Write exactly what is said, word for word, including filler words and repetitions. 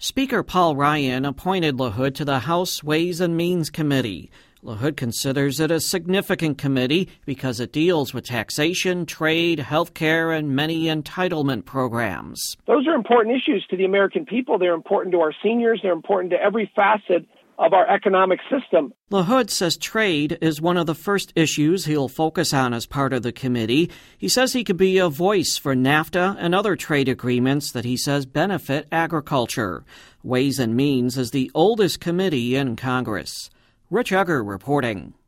Speaker Paul Ryan appointed LaHood to the House Ways and Means Committee. LaHood considers it a significant committee because it deals with taxation, trade, health care, and many entitlement programs. Those are important issues to the American people. They're important to our seniors. They're important to every facet of our economic system. LaHood says trade is one of the first issues he'll focus on as part of the committee. He says he could be a voice for NAFTA and other trade agreements that he says benefit agriculture. Ways and Means is the oldest committee in Congress. Rich Egger reporting.